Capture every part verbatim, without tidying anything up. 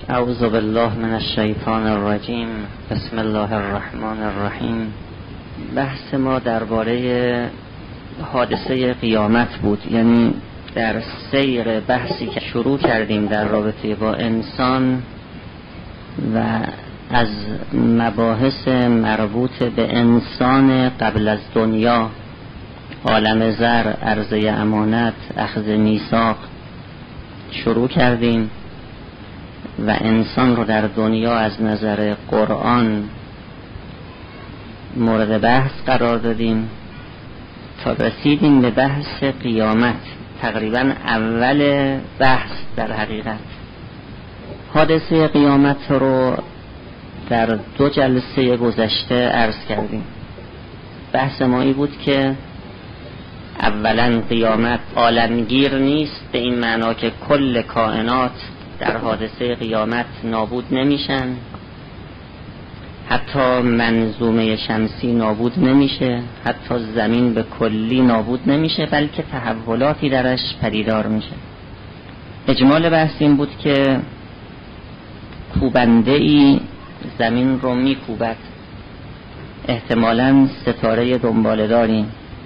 اعوذ بالله من الشیطان الرجیم. بسم الله الرحمن الرحیم. بحث ما درباره حادثه قیامت بود، یعنی در سیر بحثی که شروع کردیم در رابطه با انسان و از مباحث مربوط به انسان قبل از دنیا، عالم زر، عرضه امانت، اخذ میثاق شروع کردیم و انسان رو در دنیا از نظر قرآن مورد بحث قرار دادیم تا رسیدیم به بحث قیامت، تقریبا اول بحث. در حقیقت حادثه قیامت رو در دو جلسه گذشته عرض کردیم. بحث ما این بود که اولا قیامت عالمگیر نیست، به این معنا که کل کائنات در حادثه قیامت نابود نمیشن، حتی منظومه شمسی نابود نمیشه، حتی زمین به کلی نابود نمیشه، بلکه تحولاتی درش پدیدار میشه. اجمال بحث این بود که کوبنده ای زمین رو میکوبد، احتمالاً ستاره دنباله‌داری.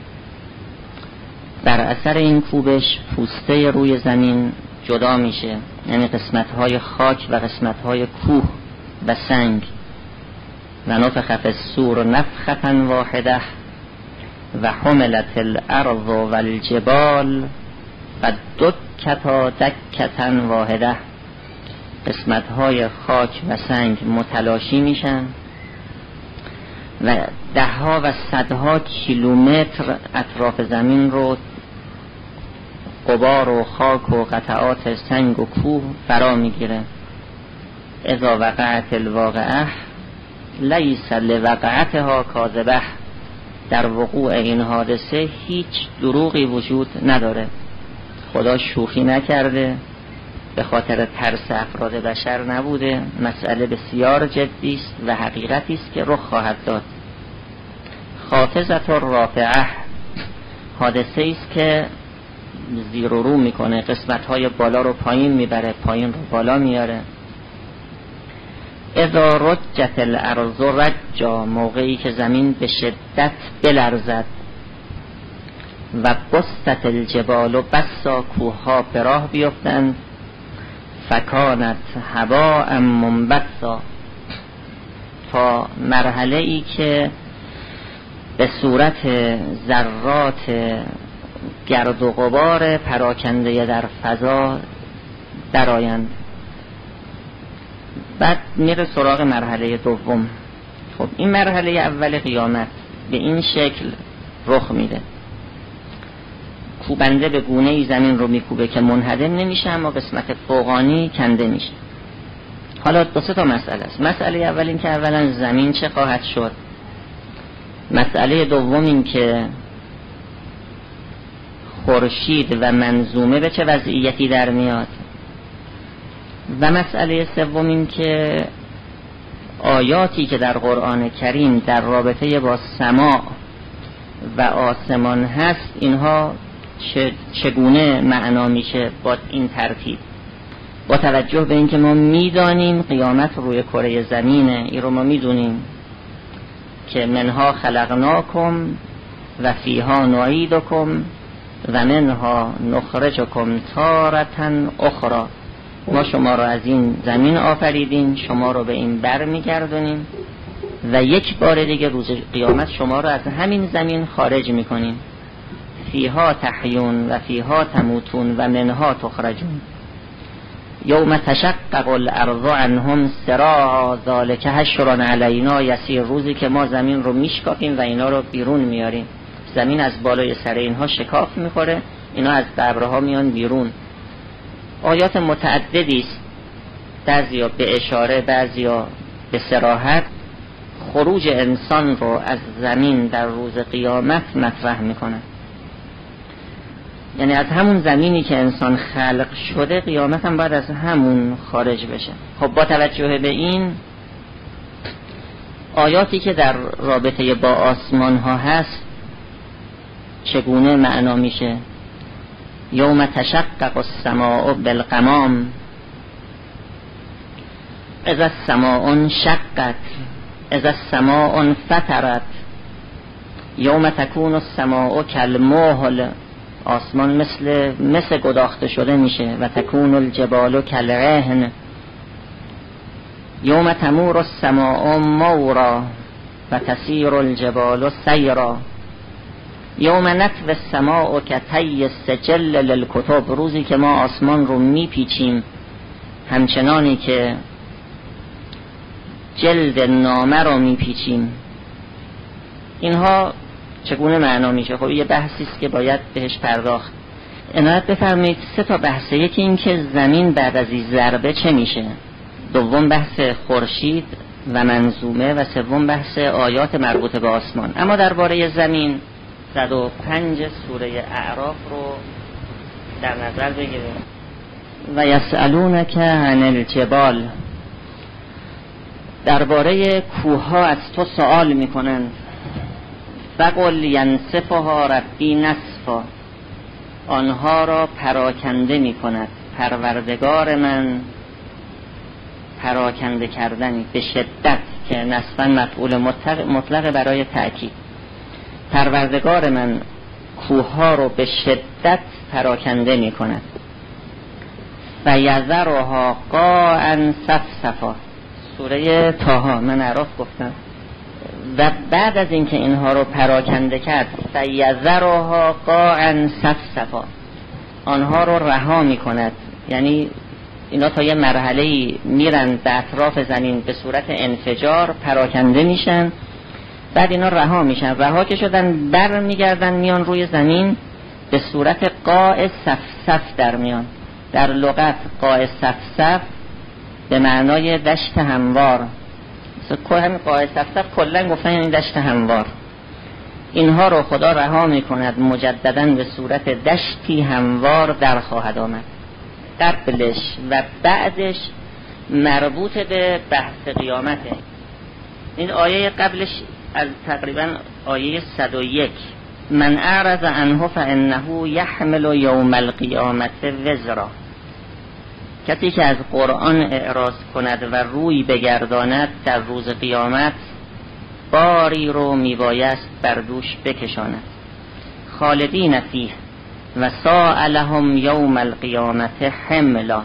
در اثر این کوبش پوسته روی زمین جدا میشه، یعنی قسمت‌های خاک و قسمت‌های کوه و سنگ. و نفخ فی الصور نفخة واحده و حملت الارض والجبال فدکتا دکة واحده. قسمت‌های خاک و سنگ متلاشی میشن و دهها و صدها کیلومتر اطراف زمین رو غبار و خاک و قطعات سنگ و کوه فرا میگیره. اذا وقعت الواقعه لیس لوقعتها کاذبه. در وقوع این حادثه هیچ دروغی وجود نداره. خدا شوخی نکرده، به خاطر ترس افراد بشر نبوده. مسئله بسیار جدی است و حقیقتی است که رخ خواهد داد. خافضة الرافعه، حادثه است که زیر و رو میکنه، قسمت‌های بالا رو پایین میبره، پایین رو بالا میاره. اذا رجت الارض رجا، موقعی که زمین به شدت بلرزد. و بست الجبال و بسا، کوه‌ها به راه بیفتند. فکانت هواء منبثا، تا مرحله ای که به صورت ذرات گرد و غبار پراکنده در فضا درآیند. بعد میره سراغ مرحله دوم. خب این مرحله اول قیامت به این شکل رخ میده. کوبنده به گونه‌ای زمین رو میکوبه که منهدم نمیشه، اما قسمت فوقانی کنده میشه. حالا دو سه تا مسئله است. مسئله اول این که اولا زمین چه خواهد شد. مسئله دوم این که خورشید و منظومه به چه وضعیتی در میاد. و مسئله سوم این که آیاتی که در قرآن کریم در رابطه با سماع و آسمان هست، اینها چگونه معنا میشه با این ترتیب، با توجه به اینکه ما میدانیم قیامت روی کره زمینه. این رو ما میدونیم که منها خلقناکم و فیها نعیدکم و منها نخرجکم تارة اخرى. ما شما رو از این زمین آفریدیم، شما رو به این بر میگردونیم و یک بار دیگه روز قیامت شما رو از همین زمین خارج میکنیم. فیها تحیون و فیها تموتون و منها تخرجون. یوم تشقق الارض عنهم سراعا ذلک حشر علینا یسیر. روزی که ما زمین رو میشکافیم و اینا رو بیرون میاریم. زمین از بالای سر اینها شکاف میخوره، اینا از قبرها میان بیرون. آیات متعددی است، بعضیا به اشاره، بعضیا به صراحت، خروج انسان رو از زمین در روز قیامت مطرح میکنه. یعنی از همون زمینی که انسان خلق شده، قیامت هم باید از همون خارج بشه. خب با توجه به این آیاتی که در رابطه با آسمان ها هست چگونه معنا میشه؟ یوم تشقق السماء بالغمام، اذا السماء شقت اذا السماء فطرت یوم تکون السماء کالمهل، آسمان مثل مثل گداخته شده میشه. و تکون الجبال کالعهن یوم تمور السماء مورا و تسیر الجبال سیرا یوم نطوی السماء کطی السجل للکتب، روزی که ما آسمان رو میپیچیم همچنانی که جلد نامه رو میپیچیم. اینها چگونه معنا میشه؟ خب یه بحثی است که باید بهش پرداخت. عنایت بفرمایید سه تا بحثه. یکی این که زمین بعد از این ضربه چه میشه، دوم بحث خورشید و منظومه، و سوم بحث آیات مربوط به آسمان. اما درباره زمین صد و پنج سوره اعراف رو در نظر بگیریم. و یسألونک عن الجبال، درباره کوه ها از تو سوال میکنند. فقل ینسفها ربی نسفا، آنها را پراکنده میکند پروردگار من پراکنده کردنی، به شدت، که نسفا مفعول مطلق, مطلق برای تأکید. پروردگار من کوه ها رو به شدت پراکنده میکند. و یذرها قاعا صفصفا، سوره طه، من اعراف گفتم. و بعد از اینکه اینها رو پراکنده کرد، فیذرها قاعا صفصفا، آنها رو رها میکند. یعنی اینا تا یه مرحله‌ای میرن به اطراف زمین به صورت انفجار، پراکنده میشن، بعد اینا رها میشن. رها که شدن بر میگردن میان روی زمین به صورت قاع صفصف در میان. در لغت قاع صفصف به معنای دشت هموار، مثلا همین قاع صفصف کلا گفتن یعنی دشت هموار. اینها رو خدا رها میکند مجددا به صورت دشتی هموار در خواهد آمد. قبلش و بعدش مربوط به بحث قیامته. این آیه قبلش از تقریبا آیه صد و یک، من اعرض عنه فانه یحمل یوم القیامت وزرا، کسی که از قرآن اعراض کند و روی بگرداند در روز قیامت باری رو میبایست بر دوش بکشاند. خالدین فیه و ساء لهم یوم القیامت حملا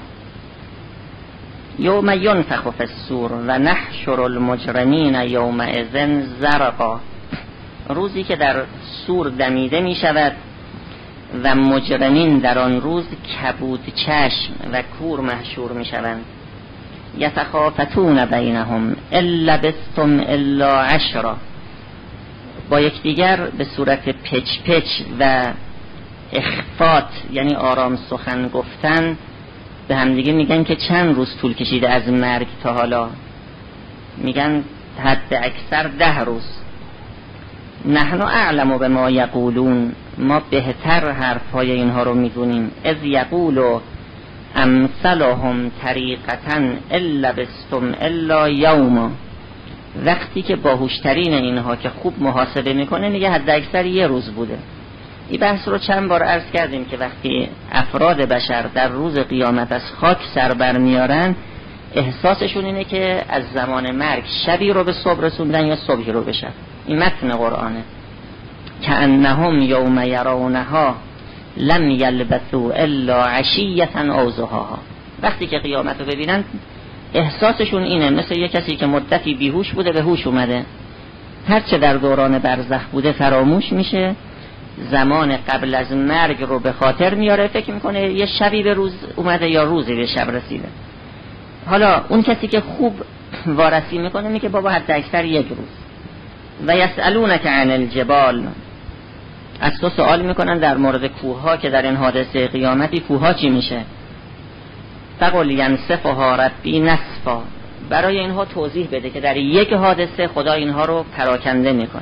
یوم ینفخ فی الصور و نحشر المجرمین یومئذ زرقا، روزی که در صور دمیده می شود و مجرمین در آن روز کبود چشم و کور محشور می شوند. یتخافتون بینهم الا بستم الا عشرا، با یکدیگر به صورت پچ پچ و اخفات، یعنی آرام سخن گفتن، به همدیگه میگن که چند روز طول کشیده از مرگ تا حالا. میگن حد اکثر ده روز. نحن اعلم به ما یقولون، ما بهتر حرفهای اینها رو میدونیم. اذ یقولو امثلهم طریقتا الا بستم الا یوما، وقتی که باهوشترین اینها که خوب محاسبه میکنه میگه حد اکثر یه روز بوده. این بحث رو چند بار عرض کردیم که وقتی افراد بشر در روز قیامت از خاک سر بر میارن، احساسشون اینه که از زمان مرگ شبی رو به صبح رسوندن یا صبحی رو به شب. این متن قرآنه. کأنهم یوم یرونها لم یلبثوا الا عشیة او ضحاها، وقتی که قیامت رو ببینن احساسشون اینه مثل یک کسی که مدتی بیهوش بوده به هوش اومده، هرچه در دوران برزخ بوده فراموش میشه، زمان قبل از مرگ رو به خاطر میاره، فکر میکنه یه شبی به روز اومده یا روزی به شب رسیده. حالا اون کسی که خوب وارسی میکنه میگه بابا حد اکثر یک روز. و یسألونک عن الجبال، از تو سوال میکنن در مورد کوه ها که در این حادثه قیامتی کوه ها چی میشه. فقل ینسفها ربی نسفا، برای اینها توضیح بده که در یک حادثه خدا اینها رو پراکنده میکنه.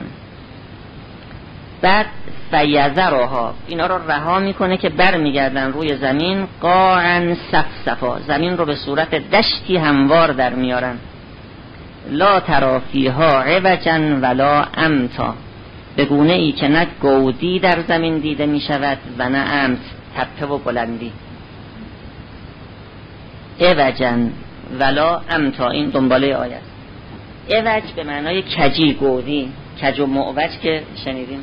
بعد فیذرها، اینا رو رها میکنه که بر میگردن روی زمین قاعا صفصفا، زمین رو به صورت دشتی هموار در میارن. لا تری فیها عوجا ولا امتا، به گونه ای که نه گودی در زمین دیده میشود و نه امت، تپه و بلندی. عوجا ولا امتا، این دنباله آیه است. عوج به معنای کجی، گودی، کج و معوج که شنیدیم.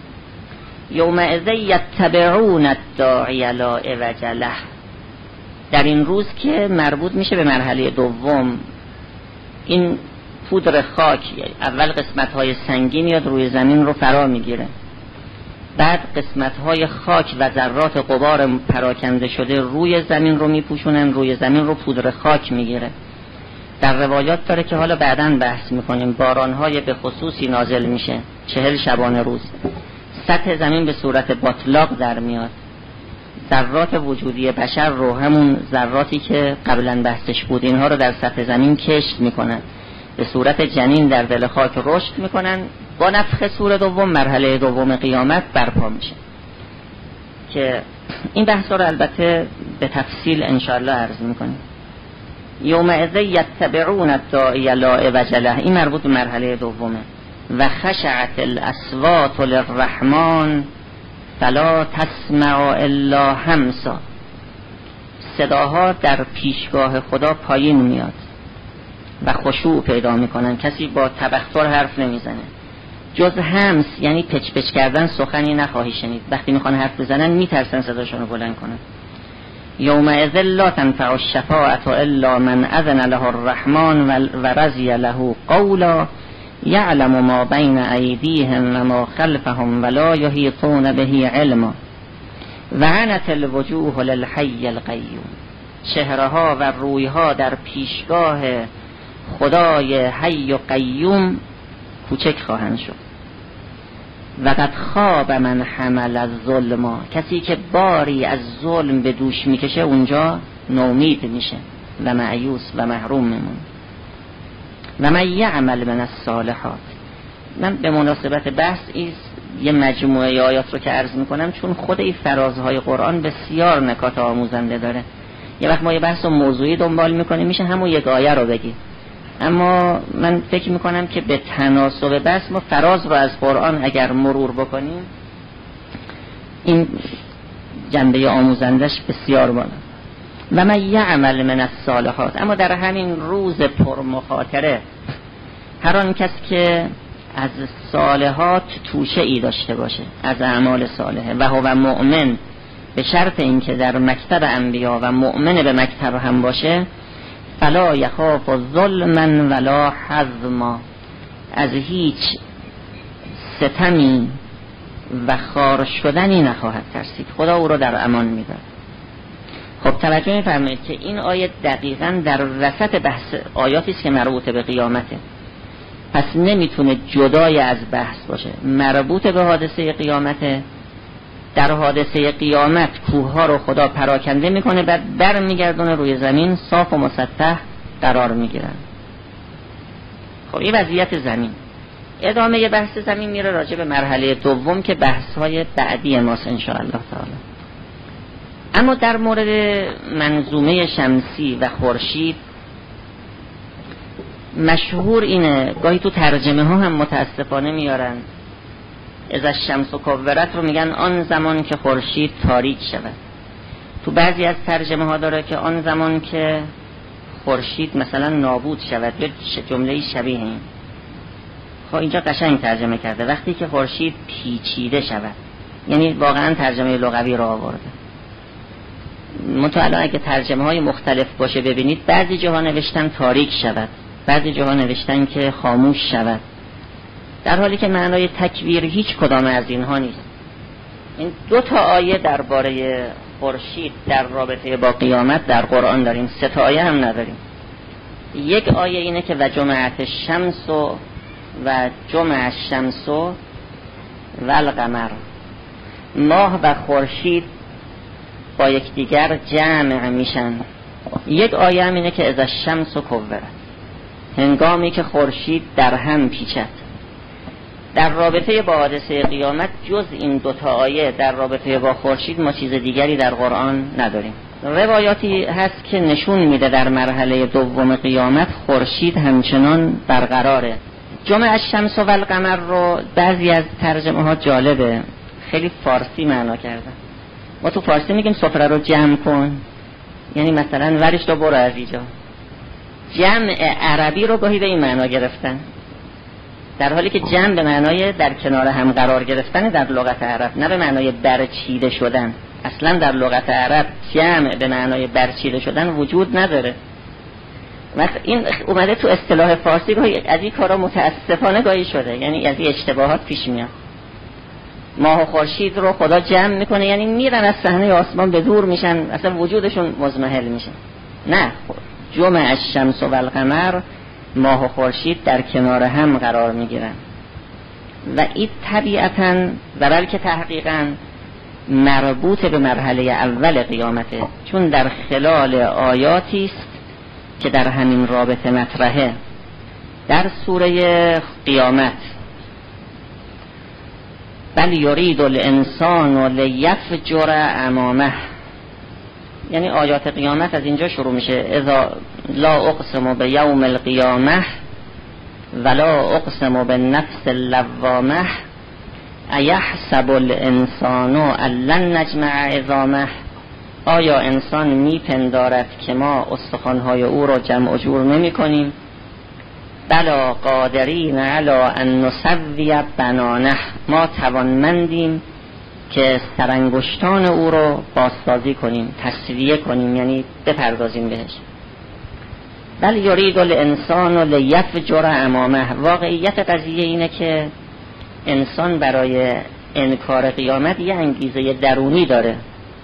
یومئذ یتبعون الداعی لا عوج له، در این روز که مربوط میشه به مرحله دوم. این پودر خاک اول قسمت‌های سنگین یا روی زمین رو فرا میگیره، بعد قسمت‌های خاک و ذرات غبار پراکنده شده روی زمین رو میپوشونن، روی زمین رو پودر خاک میگیره. در روایات داره که حالا بعداً بحث میکنیم، باران‌های به خصوصی نازل میشه چهل شبانه روز، سطح زمین به صورت باطلاق در میاد، ذرات وجودی بشر رو، همون ذراتی که قبلا بحثش بود، اینها رو در سطح زمین کشت میکنن، به صورت جنین در دل خاک رشد میکنن. با نفخ صور دوم مرحله دوم قیامت برپا میشه که این بحث رو البته به تفصیل انشاءالله عرض میکنیم. یومئذ یتبعون الداعی لا عوج له، این مربوط به مرحله دومه. و خشعت الاصوات للرحمن فلا تسمع الا همسا، صداها در پیشگاه خدا پایین میاد و خشوع پیدا میکنن، کسی با تبختر حرف نمیزنه، جز همس یعنی پچ پچ کردن سخنی نخواهی شنید. وقتی میخوان حرف بزنن میترسن صداشون رو بلند کنن. یومئذ لا تنفع الشفاعة الا من اذن له الرحمن و رضی له قولا یعلم ما بین ایدیهم و ما خلفهم ولا یحیطون به علما و عنت الوجوه للحی القیوم، چهره‌ها و رویها در پیشگاه خدای حی و قیوم کوچک خواهند شد. و قد خواب من حمل الظلم، کسی که باری از ظلم به دوش میکشه اونجا نومید میشه و مایوس و محروم میمونه. و من یعمل من الصالحات، من به مناسبت بحث ایست یه مجموعه آیات رو که عرض میکنم، چون خود این فرازهای قرآن بسیار نکات آموزنده داره. یه وقت ما یه بحث و موضوعی دنبال میکنیم میشه همون یک آیه رو بگی، اما من فکر میکنم که به تناسب بحث ما فراز رو از قرآن اگر مرور بکنیم این جنبه آموزندش بسیار بالا. و من یعمل من الصالحات، اما در همین روز پرمخاطره هر آن کس که از صالحات توشه ای داشته باشه، از اعمال صالحه، و هو مؤمن، به شرط اینکه در مکتب انبیا و مؤمن به مکتب هم باشه، فلا یخاف ظلما ولا حظما، از هیچ ستمی و خار شدنی نخواهد ترسید، خدا او رو در امان می‌دارد. خب توجه می‌فرمایید که این آیه دقیقاً در وسط بحث آیاتی است که مربوط به قیامته، پس نمیتونه جدای از بحث باشه، مربوط به حادثه قیامته. در حادثه قیامت کوه‌ها رو خدا پراکنده میکنه، بعد برمیگردونه روی زمین صاف و مسطح قرار میگیرن. خب این وضعیت زمین. ادامه یه بحث زمین میره راجع به مرحله دوم که بحث‌های بعدی ماست ان شاء الله تعالی. اما در مورد منظومه شمسی و خورشید مشهور اینه، گاهی تو ترجمه ها هم متاسفانه میارن، اذا الشمس کورت رو میگن آن زمان که خورشید تاریک شود. تو بعضی از ترجمه ها داره که آن زمان که خورشید مثلا نابود شود، یا جمله شبیه این. خب اینجا قشنگ ترجمه کرده، وقتی که خورشید پیچیده شود، یعنی واقعا ترجمه لغوی رو آورده. متألا اگه ترجمه های مختلف باشه ببینید، بعضی جاها نوشتن تاریک شود، بعضی جاها نوشتن که خاموش شود، در حالی که معنای تکویر هیچ کدام از اینها نیست. این دو تا آیه درباره خورشید در رابطه با قیامت در قرآن داریم، سه تا آیه هم نداریم. یک آیه اینه که و جمعت الشمس و جمع الشمس و القمر، ماه و خورشید با یکدیگر جمع میشن. یک آیه هم اینه که اذا الشمس کورت، هنگامی که خورشید در هم پیچد. در رابطه با حادثه قیامت جز این دوتا آیه در رابطه با خورشید ما چیز دیگری در قرآن نداریم. روایاتی هست که نشون میده در مرحله دوم قیامت خورشید همچنان برقراره. جمع الشمس و القمر رو بعضی از ترجمه ها جالبه، خیلی فارسی معنا کردن. ما تو فارسی میگیم سفره رو جمع کن، یعنی مثلا ورش رو برو از اینجا، جمع عربی رو گاهی به این معنا گرفتن، در حالی که جمع به معنای در کنار هم قرار گرفتن در لغت عرب، نه به معنای برچیده شدن. اصلا در لغت عرب جمع به معنای برچیده شدن وجود نداره. مثلا این اومده تو اصطلاح فارسی، گاهی از این کارا متاسفانه گاهی شده، یعنی از این اشتباهات پیش میاد. ماه و خورشید رو خدا جمع میکنه، یعنی میرن از صحنه آسمان به دور میشن، اصلا وجودشون مزمحل میشه. نه، جمع الشمس و القمر، ماه و خورشید در کنار هم قرار میگیرن و این طبیعتاً و بلکه تحقیقاً مربوط به مرحله اول قیامته، چون در خلال آیاتی است که در همین رابطه مطرحه. در سوره قیامت بل یرید الانسان لیفجر امامه، یعنی آیات قیامت از اینجا شروع میشه. اذا لا اقسم بیوم القیامه ولا اقسم بالنفس اللوامه ایحسب الانسان ان لن نجمع عظامه. آیا انسان میپندارد که ما استخوان‌های او را جمع و جور نمی کنیم؟ بلا قادرین علی ان نسوی بنانه، ما توانمندیم که سرانگشتان او رو بازسازی کنیم، تسویه کنیم، یعنی بپردازیم بهش. بل یرید الانسان لیفجر امامه. واقعیت قضیه اینه که انسان برای انکار قیامت یه انگیزه درونی داره،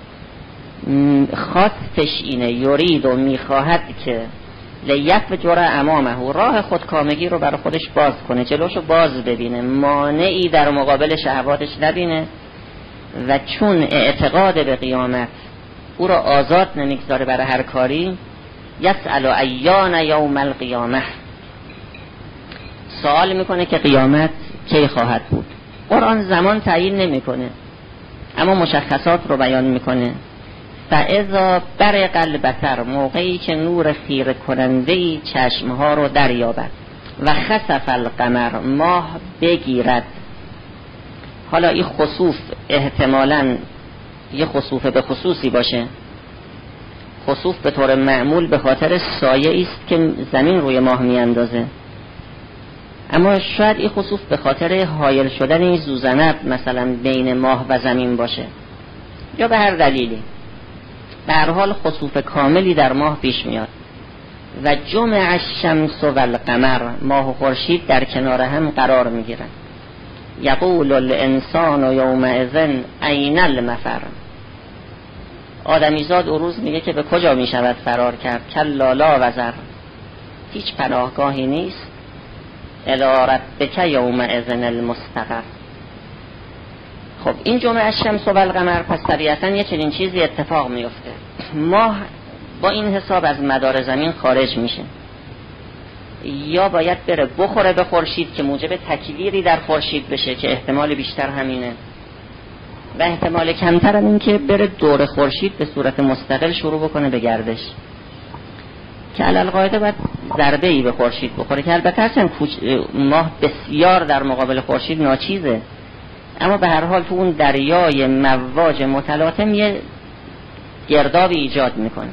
خواستش اینه، یرید و میخواهد که لیفجر امامه، راه خودکامگی رو برای خودش باز کنه، جلوشو باز ببینه، مانعی در مقابل شهواتش نبینه و چون اعتقاد به قیامت او را آزاد نمیگذاره برای هر کاری، یسأل ایان یوم القیامه، سوال میکنه که قیامت کی خواهد بود. قرآن زمان تعیین نمیکنه اما مشخصات رو بیان میکنه. فاذا برق البصر، موقعی که نور خیره کننده‌ای چشمها رو دریابد. و خسف القمر، ماه بگیرد. حالا این خسوف احتمالاً یه خسوف به خصوصی باشه. خسوف به طور معمول به خاطر سایه است که زمین روی ماه میاندازه، اما شاید این خسوف به خاطر حایل شدن این زوزنب مثلا بین ماه و زمین باشه، یا به هر دلیلی. به هر حال خسوف کاملی در ماه پیش میاد. و جمع الشمس و القمر، ماه و خورشید در کنار هم قرار میگیرن. یقول الانسان یومئذ این المفر، آدمیزاد او روز میگه که به کجا میشود فرار کرد. کلا لا وزر، هیچ پناهگاهی نیست. الی ربک یومئذ المستقر. خب این جمعه الشمس و القمر، پس طبیعتا یه چنین چیزی اتفاق میفته. ماه با این حساب از مدار زمین خارج میشه، یا باید بره بخوره به خورشید که موجب تکویری در خورشید بشه که احتمال بیشتر همینه، و احتمال کمتر هم این که بره دور خورشید به صورت مستقل شروع بکنه به گردش، که علالقاعده باید ضربه ای به خورشید بخوره، که البته اصلا ماه بسیار در مقابل خورشید ناچیزه، اما به هر حال تو اون دریای مواج متلاطم یه گردابی ایجاد میکنه.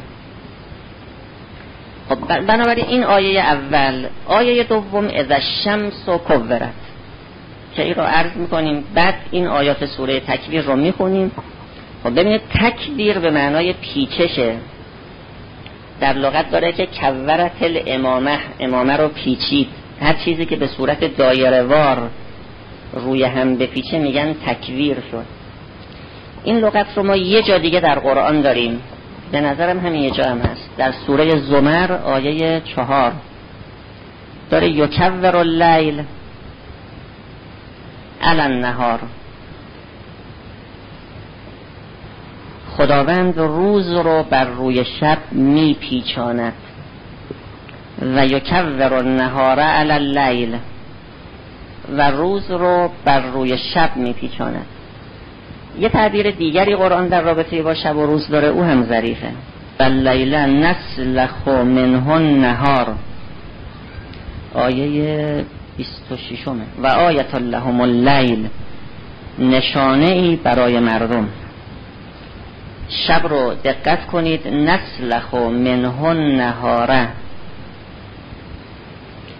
خب بنابراین این آیه اول. آیه دوم اذا الشمس کورت که این رو عرض میکنیم، بعد این آیات سوره تکویر رو میخونیم. خب ببینید تکویر به معنای پیچشه، در لغت داره که کورت الامامه، امامه رو پیچید. هر چیزی که به صورت دایره وار روی هم بپیچه میگن تکویر شد. این لغت رو ما یه جا دیگه در قرآن داریم، به نظرم همین یه جا هم هست، در سوره زمر آیه چهار داره یکور اللیل علی النهار، خداوند روز رو بر روی شب میپیچاند. و یکور النهار علی اللیل، و روز رو بر روی شب میپیچاند. یه تعبیر دیگری قرآن در رابطه با شب و روز داره، او هم ظریفه. واللیل نسلخ منه النهار، آیه بیست و شش. و آیت لهم اللیل، نشانه ای برای مردم. شب رو دقت کنید، نسلخ منه النهار،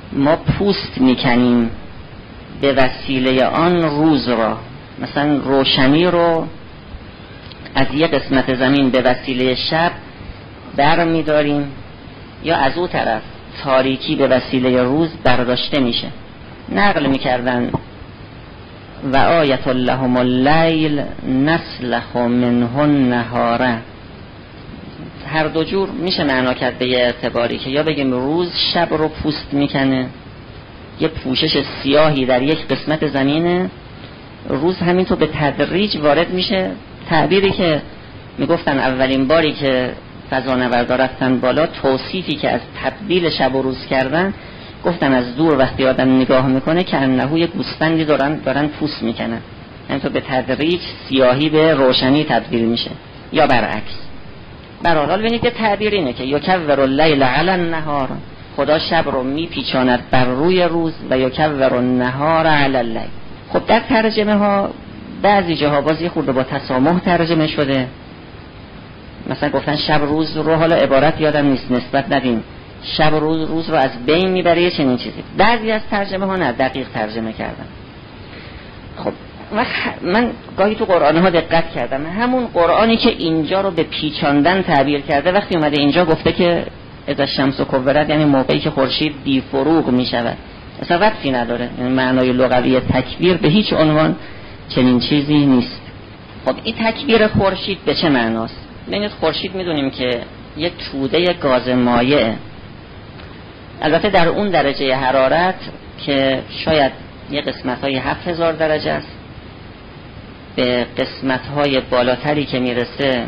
ما پوست میکنیم به وسیله آن روز را، مثلا روشنی رو از یه قسمت زمین به وسیله شب بر میداریم، یا از او طرف تاریکی به وسیله روز برداشته میشه. نقل میکردن و آیت لهم اللیل نسلخ منه النهار. هر دو جور میشه معنا کرد به یه اعتباری که یا بگیم روز شب رو پوست میکنه، یه پوشش سیاهی در یک قسمت زمینه، روز همینطور به تدریج وارد میشه. تعبیری که میگفتن اولین باری که فضانوردا رفتن بالا، توصیفی که از تبدیل شب و روز کردن، گفتن از دور وقتی آدم نگاه میکنه که انهو یه گوسفندی دارن دارن پوست میکنن، همینطور به تدریج سیاهی به روشنی تبدیل میشه، یا برعکس. برحال ببینید که تعبیر اینه که یکور اللیل علی النهار، خدا شب رو میپیچاند بر روی روز و یکور النهار علی اللیل. خب در ترجمه ها بعضی جاها بازی خورده با تسامح ترجمه شده، مثلا گفتن شب روز رو، حالا عبارت یادم نیست نسبت ندیم، شب روز روز رو از بین میبره یه چنین چیزی. بعضی از ترجمه ها نه، دقیق ترجمه کردن. خب من گاهی تو قرآن ها دقت کردم، همون قرآنی که اینجا رو به پیچاندن تعبیر کرده، وقتی اومده اینجا گفته که اذا الشمس کورت، یعنی موقعی که خورشید بی فروغ میشود، اصلا ربطی نداره. یعنی معنای لغوی تکبیر به هیچ عنوان چنین چیزی نیست. خب این تکبیر خورشید به چه معناست؟ ببینید خورشید میدونیم که یک توده گاز مایع، البته در اون درجه حرارت که شاید یه قسمت های هفت هزار درجه است، به قسمت های بالاتری که میرسه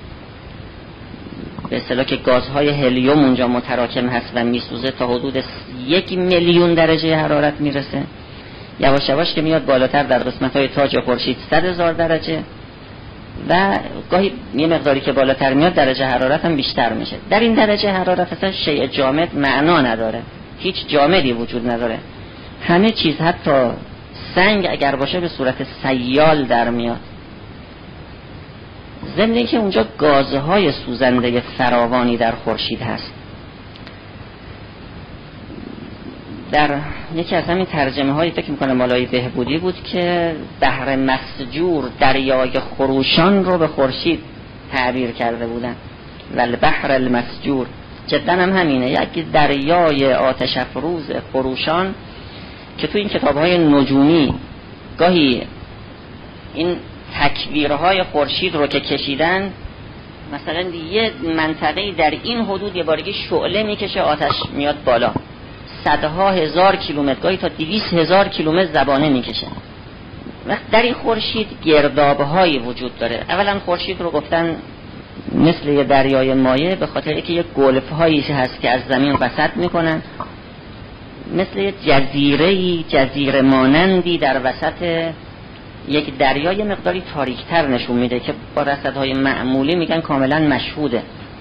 به اصطلاح که گازهای هلیوم اونجا متراکم هست و میسوزه تا حدود یک میلیون درجه حرارت میرسه. یواش یواش که میاد بالاتر در قسمت های تاج خورشید صد هزار درجه، و گاهی یه مقداری که بالاتر میاد درجه حرارت هم بیشتر میشه. در این درجه حرارت اصلا شیء جامد معنا نداره، هیچ جامدی وجود نداره، همه چیز حتی سنگ اگر باشه به صورت سیال در میاد. ضمن اینکه اونجا گازهای سوزنده فراوانی در خورشید هست. در یکی از همین ترجمه هایی فکر میکنم مالای بهبودی بود که بحر مسجور، دریای خروشان رو به خورشید تعبیر کرده بودن، ولی بحر المسجور جدا هم همینه، یک دریای آتش افروز خروشان که تو این کتاب‌های نجومی گاهی این تکبیرهای خورشید رو که کشیدن، مثلا یه منطقه‌ای در این حدود یه بارگی شعله میکشه، آتش میاد بالا، صدها هزار کیلومتر، گاهی تا دویست هزار کیلومتر زبانه میکشه. وقت در این خورشید گرداب‌هایی وجود داره. اولا خورشید رو گفتن مثل یه دریای مایع به خاطر اینکه یه گلف‌هایی هست که از زمین وسط میکنن، مثل یه جزیره‌ای، جزیره مانندی در وسط یک دریای مقداری تاریک‌تر نشون میده که با رصدهای معمولی میگن کاملا مشهوده.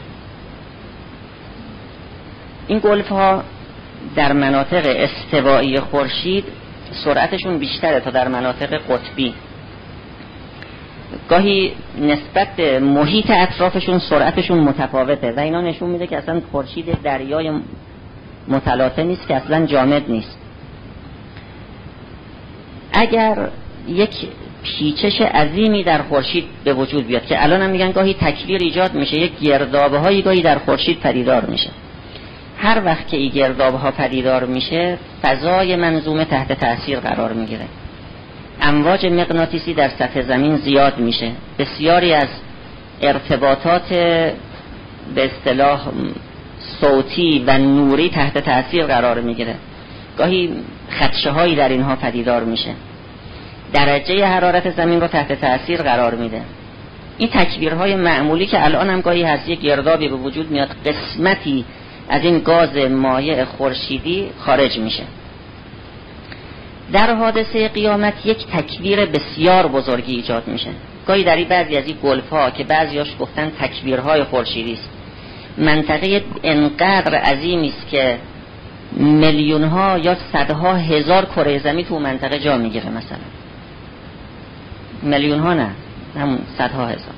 این گلف‌ها در مناطق استوایی خورشید سرعتشون بیشتره تا در مناطق قطبی. گاهی نسبت به محیط اطرافشون سرعتشون متفاوته و اینا نشون میده که اصلا خورشید دریای متلاطم نیست، که اصلا جامد نیست. اگر یک پیچش عظیمی در خورشید به وجود بیاد که الان هم میگن گاهی تکبیر ایجاد میشه، یک گردابه هایی گاهی در خورشید پدیدار میشه، هر وقت که این گرداب ها پدیدار میشه فضای منظومه تحت تأثیر قرار میگیره، امواج مغناطیسی در سطح زمین زیاد میشه، بسیاری از ارتباطات به اصطلاح صوتی و نوری تحت تأثیر قرار میگیره، گاهی خدشه هایی در اینها پدیدار میشه، درجه حرارت زمین رو تحت تأثیر قرار میده. این تکبیرهای معمولی که الان هم گاهی هست، یک گردابی به وجود میاد، قسمتی از این گاز مایع خورشیدی خارج میشه. در حادثه قیامت یک تکبیر بسیار بزرگی ایجاد میشه. گاهی در این بعضی از این گلف‌ها که بعضیاش گفتن تکبیرهای خورشیدی است، منطقه انقدر عظیمی است که میلیون ها یا صدها هزار کره زمین تو منطقه جا میگیره، مثلا میلیون ها نه، همون صدها هزار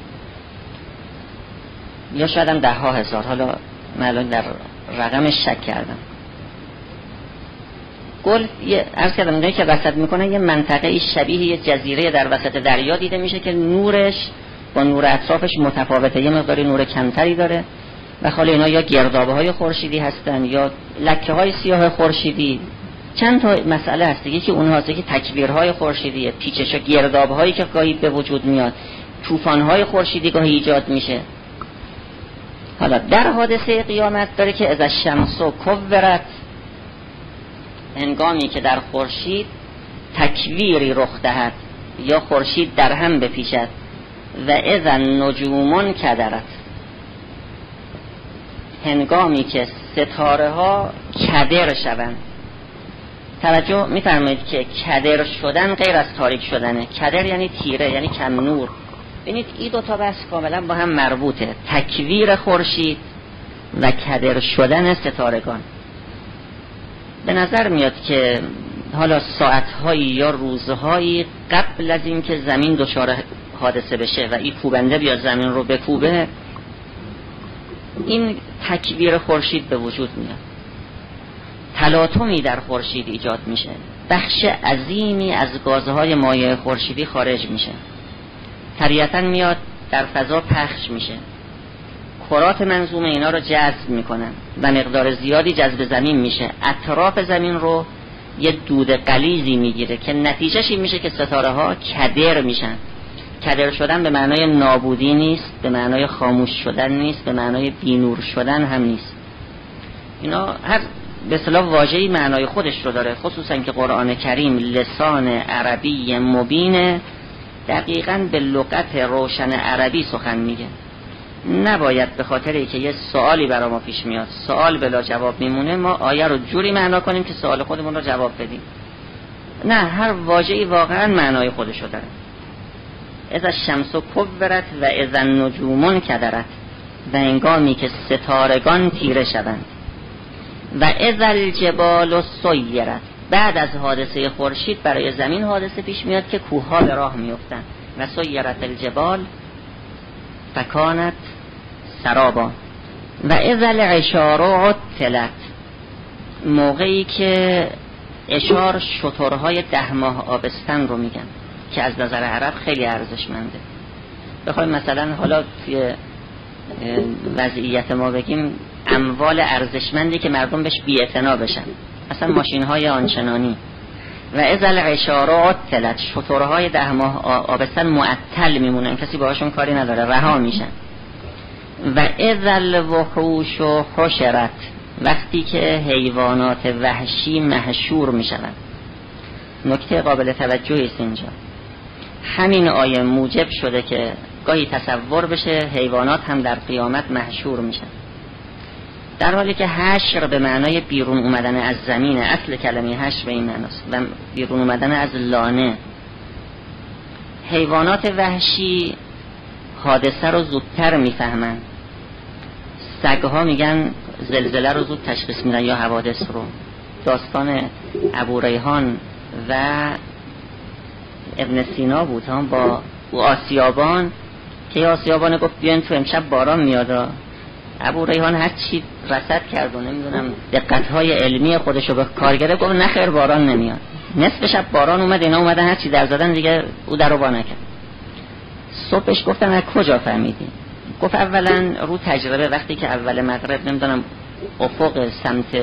یا شاید هم ده ها هزار، حالا من الان در رقمش شک کردم. گلف یه عرض کردم اونجایی که وسط میکنه یه منطقه شبیه یه جزیره در وسط دریا دیده میشه که نورش با نور اطرافش متفاوته، یه مقداری نور کمتری داره و خاله اینا یا گردابه‌های خورشیدی هستن یا لکه‌های سیاه خورشیدی. چند تا مسئله هست دیگه که اونها هست که تکبیرهای خورشیدی، پیچش و گردابهایی که گاهی به وجود میاد، طوفان‌های خورشیدی گاهی ایجاد میشه. حالا در حادثه قیامت داره که از الشمس کورت، هنگامی که در خورشید تکویری رخ دهد یا خورشید در هم بپیچد و اذا النجوم کدرت، هنگامی که ستاره ها کدر شوند. توجه می‌فرمایید که کدر شدن غیر از تاریک شدنه. کدر یعنی تیره، یعنی کم نور. ببینید این دو تا بحث کاملا با هم مربوطه، تکویر خورشید و کدر شدن ستارگان. به نظر میاد که حالا ساعت‌هایی یا روزهایی قبل از این که زمین دچار حادثه بشه و این کوبنده بیاد زمین رو بکوبه، این تکویر خورشید به وجود میاد، تلاطمی در خورشید ایجاد میشه، بخش عظیمی از گازهای مایع خورشیدی خارج میشه، طبیعتاً میاد در فضا پخش میشه، کرات منظومه اینا رو جذب میکنن و مقدار زیادی جذب زمین میشه، اطراف زمین رو یه دود غلیظی میگیره که نتیجهش این میشه که ستاره ها کدر میشن. کدر شدن به معنای نابودی نیست، به معنای خاموش شدن نیست، به معنای بینور شدن هم نیست. اینا هر به اصطلاح واژه‌ای معنای خودش رو داره، خصوصا که قرآن کریم لسان عربی مبین، دقیقاً به لغت روشن عربی سخن میگه. نباید به خاطر که یه سوالی برای ما پیش میاد، سوال بلا جواب میمونه، ما آیه رو جوری معنا کنیم که سوال خودمون رو جواب بدیم. نه، هر واژه‌ای واقعاً معنای خودش رو داره. اذا الشمس کورت و اذا النجوم کدرت، و هنگامی که ستارگان تیره شوند، و اذا الجبال سیرت. بعد از حادثه خورشید برای زمین حادثه پیش میاد که کوه‌ها به راه میافتن، و سیرت الجبال فکانت سرابا. و اذا العشار عطلت، موقعی که اشار شترهای ده ماه آبستن رو میگن که از نظر عرب خیلی ارزشمنده. بخوایم مثلا حالا توی وضعیت ما بگیم اموال ارزشمندی که مردم بهش بی‌اعتنا بشن، مثلا ماشین های آنچنانی. و اذا العشار عطلت، شترهای ده ماه آبستن معطل میمونن، کسی باهاشون کاری نداره، رها میشن. و اذا الوحوش حشرت، وقتی که حیوانات وحشی محشور میشن. نکته قابل توجهی است اینجا، همین آیه موجب شده که گاهی تصور بشه حیوانات هم در قیامت محشور میشن، در حالی که حشر به معنای بیرون اومدن از زمین، اصل کلمه حشر به این معناست و بیرون اومدن از لانه. حیوانات وحشی حادثه رو زودتر میفهمن، سگها میگن زلزله رو زود تشخیص میدن یا حوادث رو. داستان ابو ریحان و ابن سینا بود هم با آسیابان که آسیابان گفت بیان تو امشب باران میاد. ابو ریحان هر چی رصد کرد و نمیدونم دقت‌های علمی خودش رو به کار گرفت، گفت نه خیر باران نمیاد. نصف شب باران اومد، اینا اومدن هر چی در زدن دیگه او درو وا نکرد. صبحش گفتن از کجا فهمیدی؟ گفت اولا رو تجربه، وقتی که اول مغرب نمیدونم افق سمت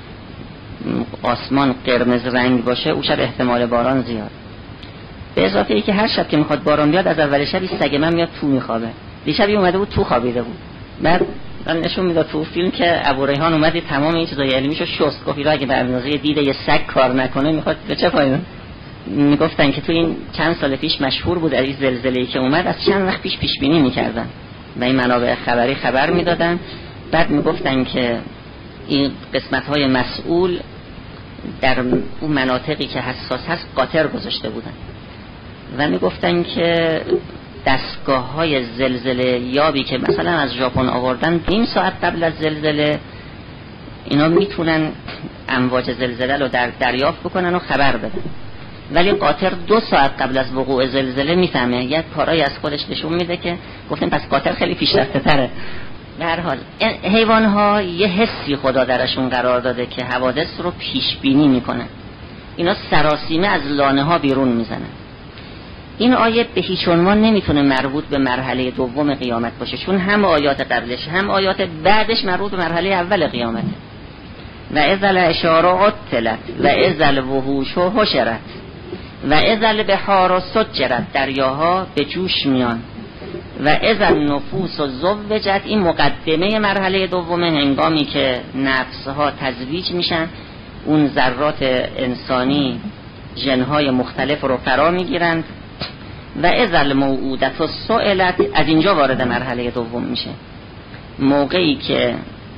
آسمان قرمز رنگ باشه او شب احتمال باران زیاد. به اضافه ای که هر شب که میخواد باران بیاد از اول شب سگ من میاد تو میخوابه. دیشبی اومده بود تو خوابیده بود. بعد نشون میداد تو فیلم که ابو ریحان اومد تمام این چیزای علمیشو شست، گفت اگه به اندازه دید یه سگ کار نکنه میخواد به چه فایده. میگفتن که تو این چند سال پیش مشهور بود از این زلزله‌ای که اومد، از چند وقت پیش پیش بینی میکردن و این منابع خبری خبر میدادن. بعد میگفتن که این قسمت‌های مسئول در اون مناطقی که حساس هست قاطر گذاشته بودن و میگفتن که دستگاه‌های زلزله یابی که مثلا از ژاپن آوردن نیم ساعت قبل از زلزله اینا میتونن امواج زلزله رو در دریافت بکنن و خبر بدن، ولی قاطر دو ساعت قبل از وقوع زلزله میفهمه، یک کارایی از خودش نشون میده که گفتیم پس قاطر خیلی پیشرفته تره. به هر حال حیوان ها یه حسی خدا درشون قرار داده که حوادث رو پیش بینی میکنن. اینا سراسیمه از لانه ها بیرون میزنن. این آیه به هیچ عنوان نمیتونه مربوط به مرحله دوم قیامت باشه، چون هم آیات قبلش هم آیات بعدش مربوط به مرحله اول قیامته. و اذا العشار عطلت و اذا الوحوش حشرت و اذا البحار سجرت، دریاها به جوش میان. و اذا النفوس زوجت، این مقدمه مرحله دومه، هنگامی که نفسها تزویج میشن، اون ذرات انسانی ژن‌های مختلف رو فرا میگیرند. و اذا الموعودة سئلت، از اینجا وارد مرحله دوم میشه، موقعی که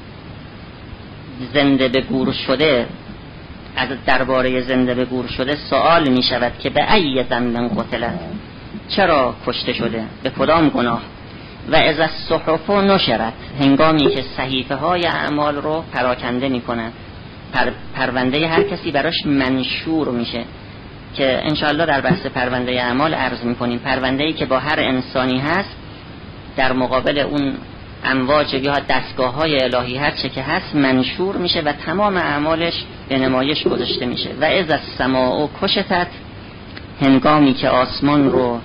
زنده به گور شده، از درباره زنده به گور شده سوال می شود که به ای ذنب قتلت، چرا کشته شده، به کدام گناه. و از الصحف نشرت، هنگامی که صحیفه های اعمال رو پراکنده می کنند، پر پرونده هر کسی براش منشور میشه، که انشاءالله در بحث پرونده اعمال عرض می کنیم. پرونده‌ای که با هر انسانی هست در مقابل اون امواج یا دستگاه های الهی هر چه که هست منشور میشه و تمام اعمالش به نمایش گذاشته میشه. و اذا السماء کشطت، هنگامی که آسمان رو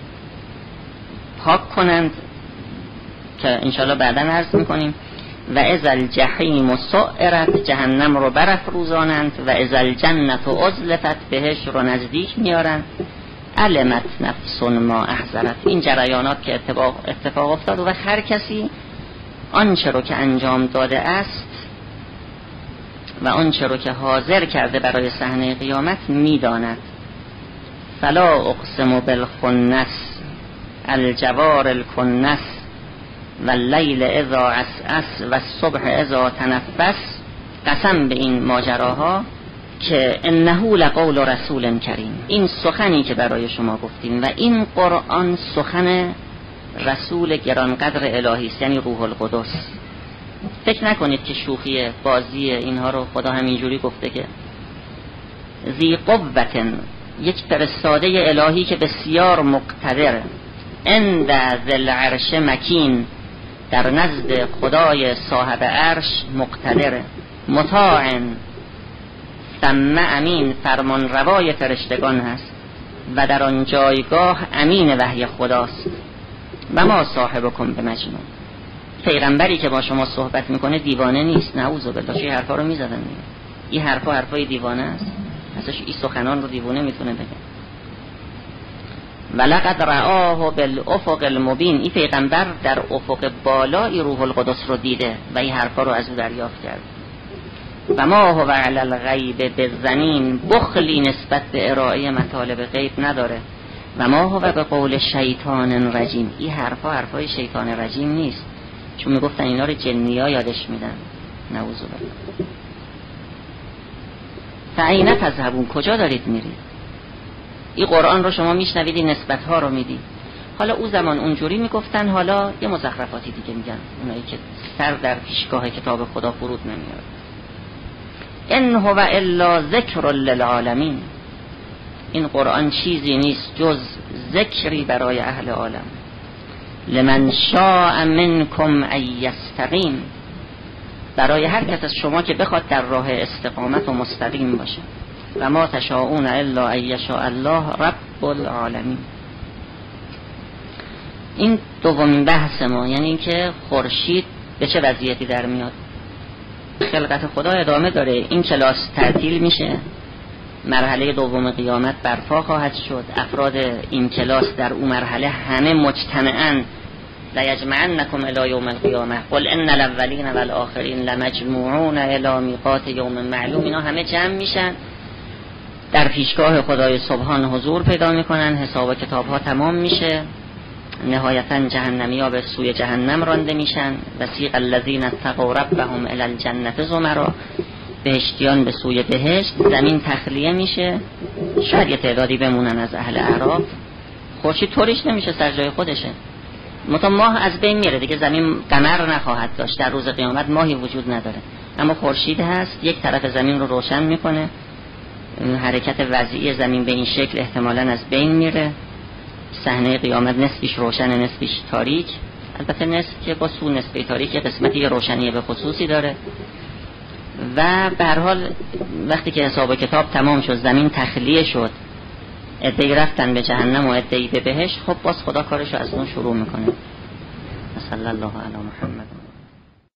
پاک کنند، که انشاءالله بعدا عرض میکنیم. و اذا الجحیم سعرت، جهنم رو برافروزانند. و اذا الجنة ازلفت، بهشت رو نزدیک میارند. علمت نفس ما احضرت، این جریانات که اتفاق, اتفاق افتاد و هر کسی آنچه رو که انجام داده است و آنچه رو که حاضر کرده برای صحنه قیامت میداند. فلا اقسم بالخنس الجوار الکنس و اللیل اذا عسعس و الصبح اذا تنفس، قسم به این ماجراها که انه لقول رسول کریم، این سخنی که برای شما گفتیم و این قرآن سخن رسول گرانقدر الهی است، یعنی روح القدس. فکر نکنید که شوخی بازی اینها رو خدا همینجوری گفته، که ذی قوة، یک فرستاده الهی که بسیار مقتدر، عند ذی العرش مکین، در نزد خدای صاحب عرش مقتدر، مطاع ثم امین، فرمان روای فرشتگان هست و در آن جایگاه امین وحی خداست. و ما صاحبکم به مجنون، پیغمبری که با شما صحبت میکنه دیوانه نیست، نعوذ بالله. چه حرفا رو میزدن دیگه، این حرفا حرفای دیوانه است، اصلا این سخنان رو دیوانه میتونه بگه. ولقد رآه بالافق المبین، این پیغمبر در افق بالای روح القدس رو دیده و این حرفا رو از او دریافت کرد. و ما هو علی الغیب بظنین، بخلی نسبت به ارائه مطالب غیب نداره. و ما هو به قول شیطان رجیم، این حرفا حرفای شیطان رجیم نیست، چون میگفتن اینا رو جنیا یادش میدن، نعوذ بالله. فاین تذهبون، کجا دارید میرید؟ این قرآن رو شما میشنوید، این نسبت ها رو میدید. حالا او زمان اونجوری میگفتن، حالا یه مزخرفاتی دیگه میگن، اونایی که سر در پیشگاه کتاب خدا فرود نمیاد. ان هو الا ذکر للعالمین، این قرآن چیزی نیست جز ذکری برای اهل عالم. لمن شاء منکم ان یستقیم، برای هر کس از شما که بخواد در راه استقامت و مستقیم باشه. و ما تشاءون الا ان یشاء الله رب العالمین. این دومین بحث ما، یعنی اینکه خورشید به چه وضعیتی در میاد. خلقت خدا ادامه داره، این کلاس تعطیل میشه، مرحله دوم قیامت برپا خواهد شد. افراد این کلاس در اون مرحله همه مجتمعاً لیجمعنکم الی یوم القیامه قل ان الاولین والآخرین لمجموعون الی میقات یوم معلوم، اینا همه جمع میشن در پیشگاه خدای سبحان حضور پیدا میکنن، حساب و کتاب ها تمام میشه، نهایتا جهنمی ها به سوی جهنم رانده میشن. وسیق الذین اتقوا ربهم الی الجنة زمرا، بهشتیان به سوی بهشت. زمین تخلیه میشه، شاید یه تعدادی بمونن از اهل اعراف. خورشید طوریش نمیشه، سر جای خودشه، متا ماه از بین میره دیگه، زمین قمر نخواهد داشت، در روز قیامت ماهی وجود نداره، اما خورشید هست، یک طرف زمین رو روشن میکنه، حرکت وضعی زمین به این شکل احتمالاً از بین میره. صحنه قیامت نصفش روشن نصفش تاریک، البته نصف که با سو نصف تاریک قسمتی روشنی به خصوصی داره. و به هر حال وقتی که حساب و کتاب تمام شد، زمین تخلیه شد، عده‌ای رفتن به جهنم و عده‌ای به بهشت، خب باز خدا کارشو از اون شروع میکنه. صلی الله علی محمد.